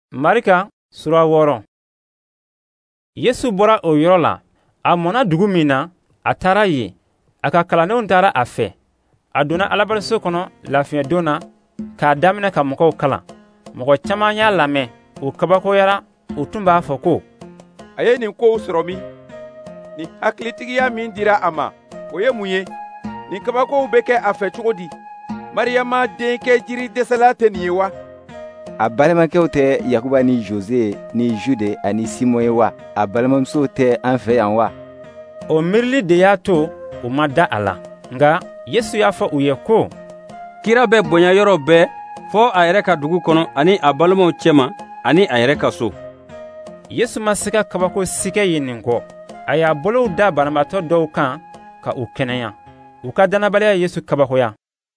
Marika sura 6. Yesu bɔra o yɔrɔ la. A mɔna dugu min na, a taara yen. A ka kalandenw taara a fɛ. A donna alabariso kɔnɔ lafiɲɛdon na k'a daminɛ ka mɔgɔw kalan. Mɔgɔ caman y'a lamɛn. O kabakoyara. O tun b'a fɔ ko, a ye nin kow sɔrɔ min? Nin hakilitigiya min dira a ma, o ye mun ye? Nin kabakow bɛ kɛ a fɛ cogo di? Mariyama denkɛ jiri dɛsɛla tɛ nin ye wa? A balimakɛw tɛ Yakuba ni Jose ni Jude ani Simon ye wa? A balimamusow tɛ an fɛ yan wa? O miirili de y'a to u ma da a la. Nka Yesu y'a fɔ u ye ko, kira bɛ bonya yɔrɔ bɛɛ fɔ a yɛrɛ ka dugu kɔnɔ ani a balimaw cɛma ani a yɛrɛ ka so. Yesu ma se ka kabako si kɛ yen nin kɔ. A y'a bolow da banabaatɔ dɔw kan ka u kɛnɛya. U ka dannabaliya Yesu kabakoya.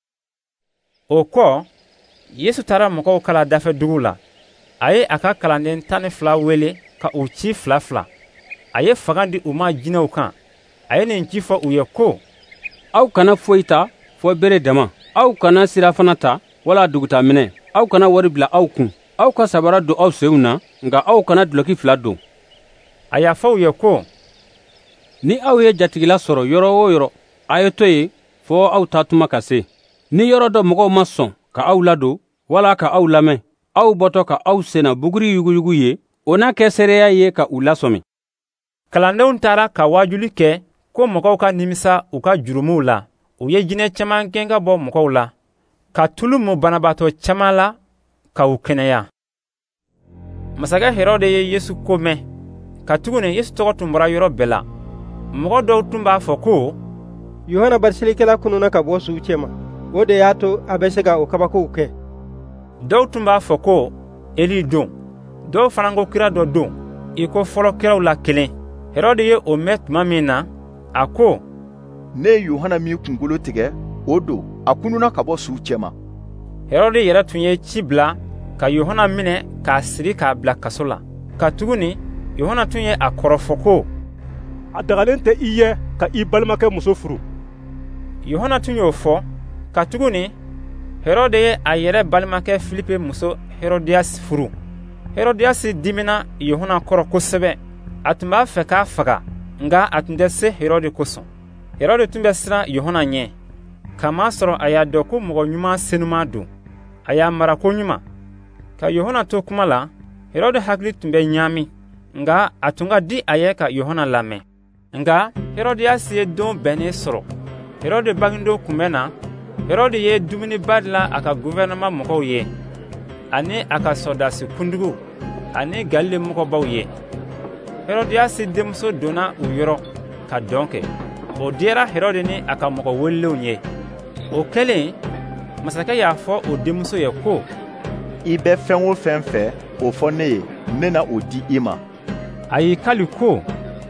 O kɔ, Yesu taara mɔgɔw kala dafɛ dugu la. A ye a ka kalanden 12 wele ka u ci 2 a ye fanga di u ma jinɛw kan. A ye nin ci fɔ u ye ko, aw kana foyi ta fɔ bere dama. Aw kana sirafana ta wala duguta minɛ. Aw kana wari bila aw kun. Aw ka sabara don aw senw na, nka aw kana duloki 2 don. A y'a fɔ u ye ko, ni aw ye jatigila sɔrɔ yɔrɔ o yɔrɔ, a ye to ye fɔ aw ta tuma ka se. Ni yɔrɔ dɔ mɔgɔw ma sɔn ka aw ladon wala ka aw lamɛn, aw bɔtɔ ka aw senna buguri yuguyugu ye, o n'a kɛ seereya ye ka u lasɔmi. Kalandenw taara ka waajuli kɛ ko mɔgɔw ka nimisa u ka jurumuw la. U ye jinɛ caman gɛn ka bɔ mɔgɔw la, ka tulu mun banabaatɔ caman la ka u kɛnɛya. Masakɛ Herode ye Yesu ko mɛn. Katuguni Yesu tɔgɔ tun bɔra yɔrɔ bɛɛ la. Mɔgɔ dɔw tun b'a fɔ ko, Yohana Batiselikɛla kununa ka bɔ suw cɛma. O de y'a to a bɛ se ka o kabakow kɛ. Dɔw tun b'a fɔ ko Eli don. Dɔw fana ko kira dɔ don, i ko fɔlɔ kiraw la kelen. Herode ye o mɛn tuma min na, a ko, ne ye Yohana min kunkolo tigɛ, o don, a kununa ka bɔ suw cɛma. Herode yɛrɛ tun ye ci bila ka Yohana minɛ k'a siri k'a bila kaso la. Katuguni Yohana tun ye a kɔrɔfɔ ko, a dagalen tɛ i ye ka i balimakɛ muso furu. Yohana tun y'o fɔ. Katuguni Herode ye a yɛrɛ balimakɛ Filipe muso Herodias furu. Herodias dimina Yohana kɔrɔ kosɛbɛ. A tun b'a fɛ k'a faga, nka a tun tɛ se Herode kosɔn. Herode tun bɛ siran Yohana ɲɛ, kamasɔrɔ a y'a dɔn ko mɔgɔ ɲuman senuman don. A y'a mara ko ɲuman. Ka Yohana to kuma la, Herode hakili tun bɛ ɲaami, nka a tun ka di a ye ka Yohana lamɛn. Nka Herodias ye don bɛnnen sɔrɔ. Herode bangedon kun bɛ na. Herode ye dumuniba dilan a ka gouvernement mɔgɔw ye, ani a ka sɔrdasi kuntigiw, ani Galile mɔgɔbaw ye. Herodias denmuso donna u yɔrɔ ka dɔn kɛ. O diyara Herode ni a ka mɔgɔ welelenw ye. O kɛlen, masakɛ y'a fɔ o denmuso ye ko, I bɛ fɛn o fɛn fɛ, o fɔ ne ye, ne na o di i ma. A y'i kali ko,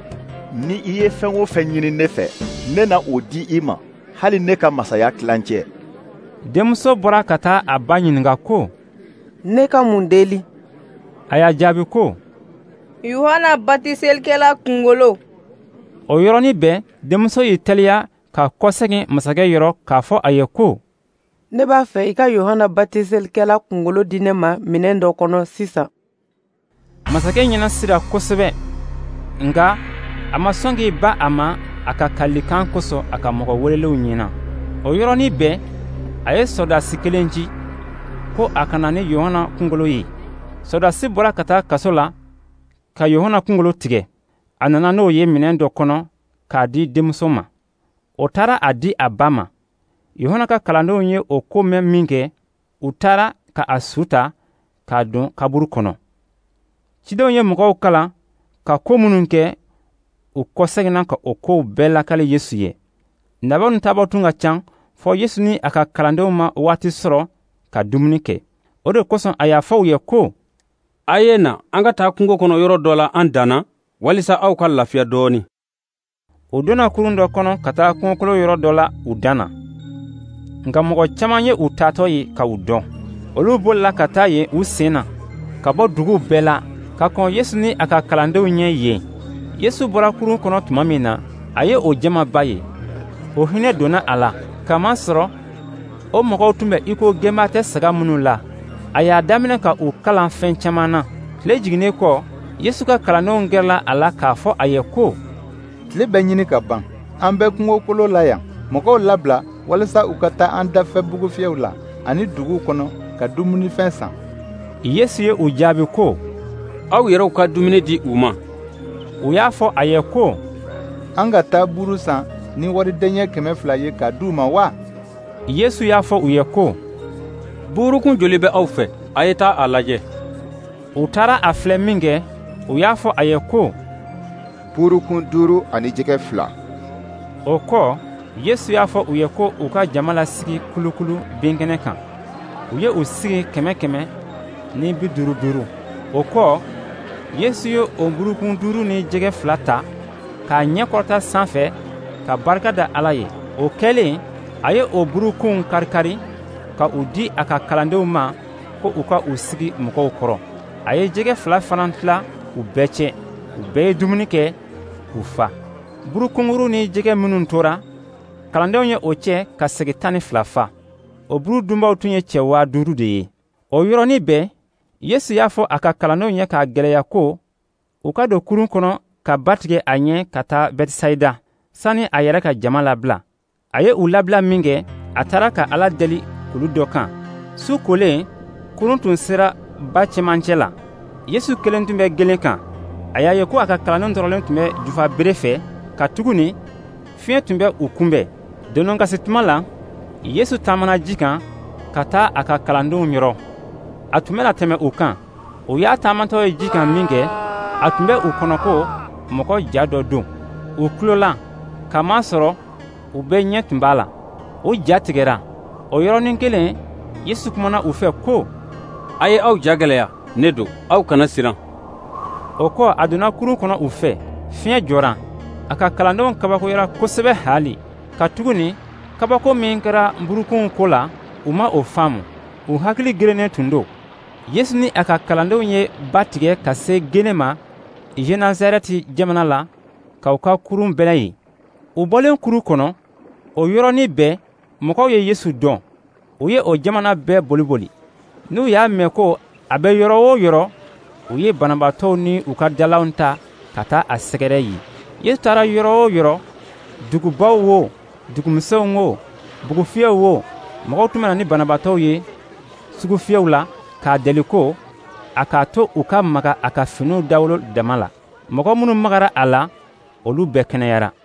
ni i ye fɛn o fɛn ɲini ne fɛ, ne na o di i ma, hali ne ka masaya tilancɛ. Denmuso bɔra ka taa a ba ɲininka ko, ne ka mun deli? A y'a jaabi ko, Yohana Batiselikɛla kunkolo. O yɔrɔnin bɛɛ denmuso y'i teliya ka kɔsegin masakɛ yɔrɔ k'a fɔ a ye ko, ne b'a fɛ i ka Yohana Batiselikɛla kunkolo di ne ma minɛn dɔ kɔnɔ sisan. Masakɛ ɲɛna sira kosɛbɛ, nka a ma sɔn k'i ba a ma a ka kalikan kosɔn a ka mɔgɔ welelenw ɲɛna. O yɔrɔnin bɛɛ a ye sɔrdasi kelen ci ko a kana ni Yohana kunkolo ye. Sɔrdasi bɔra ka taa kaso la ka Yohana kunkolo tigɛ. A nana n'o ye minɛn dɔ kɔnɔ k'a di denmuso ma. O taara a di a ba ma. Yohana ka kalandenw ye o ko mɛn min kɛ, u taara ka a su ta k'a don kaburu kɔnɔ. Cidenw ye mɔgɔw kalan ka ko minnu kɛ, u kɔseginna ka o kow bɛɛ lakali Yesu ye. Nabaw ni taabɔ tun ka can fɔ Yesu ni a ka kalandenw ma waati sɔrɔ ka dumuni kɛ. O de kosɔn a y'a fɔ u ye ko, a ye na an ka taa kungo kɔnɔ yɔrɔ dɔ la an danna, walisa aw ka lafiya dɔɔni. U donna kurun dɔ kɔnɔ ka taa kungokolon yɔrɔ dɔ la u danna. Nka mɔgɔ caman ye u taatɔ ye ka u dɔn. Olu bolila ka taa yen u sen na, ka bɔ duguw bɛɛ la, ka kɔn Yesu ni a ka kalandenw ɲɛ yen. Yesu bɔra kurun kɔnɔ tuma min na, a ye o jamaba ye. O hinɛ donna a la, kamasɔrɔ o mɔgɔw tun bɛ i ko gɛnba tɛ saga minnu la, a y'a daminɛ ka u kalan fɛn caaman na. Tile jiginnen kɔ, Yesu ka kalandenw gɛrɛla a la k'a fɔ a ye ko: tile bɛ ɲini ka ban, an bɛ kungokolo la yan. Mɔgɔw labila walasa u ka taa an dafɛ bugufiyɛw la ani duguw kɔnɔ ka dumunifɛn san. Yesu ye u jaabi ko: aw yɛrɛw ka dumuni di u ma. U y'a fɔ a ye ko: an ka taa buru san ni waridenkɛ 200 ye k'a d'u ma wa? Yesu y'a fɔ u ye ko: burukun joli bɛ aw fɛ? a ye taa a lajɛ. U taara a filɛ min kɛ, u y'a fɔ a ye ko: burukun 5 ani jɛgɛ 2. O kɔ, Yesu y'a fɔ u ye ko u ka jama lasigi kulukulu binkɛnɛ kan. U ye u sigi 100 ni 50. O kɔ, Yesu ye o burukun 5 ni jɛgɛ 2 ta k'a ɲɛkɔrɔta sanfɛ ka barika da Ala ye. O kɛlen, a ye o burukunw kari-kari ka u di a ka kalandenw ma ko u ka u sigi mɔgɔw kɔrɔ. A ye jɛgɛ 2 fana tila u bɛɛ cɛ. U bɛɛ ye dumuni kɛ k'u fa. Burukunguru ni jɛgɛ minnu tora, kalandenw ye o cɛ ka segi 12 fa. O buru dunbaw tun ye cɛ 5000 de ye. O yɔrɔnin bɛɛ, Yesu y'a fɔ a ka kalandenw ye k'a gwɛlɛya ko u ka don kurun kɔnɔ ka ba tigɛ a ɲɛ ka taa Bɛtisayida sanni a yɛrɛ ka jama labila. A ye u labila min kɛ, a taara ka Ala deli kulu dɔ kan. Su kolen, kurun tun sera ba cɛmancɛ la. Yesu kelen tun bɛ gelen kan. A y'a ye ko a ka kalandenw tɔrɔlen tun bɛ jufa bere fɛ, ka tuguni fiɲɛ tun bɛ u kunbɛn. Dondon kasi tuma la, Yesu taamana ji kan ka taa a ka kalandenw yɔrɔ. A tun bɛna tɛmɛ u kan. U y'a taamatɔ ye ji kan min kɛ, a tun bɛ u kɔnɔ ko mɔgɔ ja dɔ don. U tulola, kamasɔrɔ u bɛɛ ɲɛ tun b'a la. O ja tigɛra. O yɔrɔnin kelen, Yesu kumana u fɛ ko: a ye aw ja gwɛlɛya, ne don, aw kana siran. O kɔ, a donna kurun kɔnɔ u fɛ. Fiɲɛ jɔra. A ka kalandenw kabakoyara kosɛbɛ hali. Ka tuguni, kabako min kɛra burukunw ko la, u ma o faamu. U hakili gerennen tun don. Yesu ni a ka kalandenw ye ba tigɛ ka se gene ma Genazarɛti jamana la k'aw ka kurun bɛlɛ ye. U bɔlen kuru kɔnɔ, o yɔrɔnin bɛɛ, mɔgɔw ye Yesu dɔn. U ye o jamana bɛɛ boliboli. N'u y'a mɛn ko a bɛ yɔrɔ o yɔrɔ, u ye banabaatɔw ni u ka dalaw ta ka taa a sɛgɛrɛ ye. Yesu taara yɔrɔ o yɔrɔ, dugubaw o, dugumisɛnw o, bugufiyɛw o, mɔgɔw tun bɛ na ni banabaatɔw ye sugufiyɛw la k'a deli ko a k'a to u ka maga a ka finiw dawolo dama la. Mɔgɔ minnu magara a la, olu bɛɛ kɛnɛyara.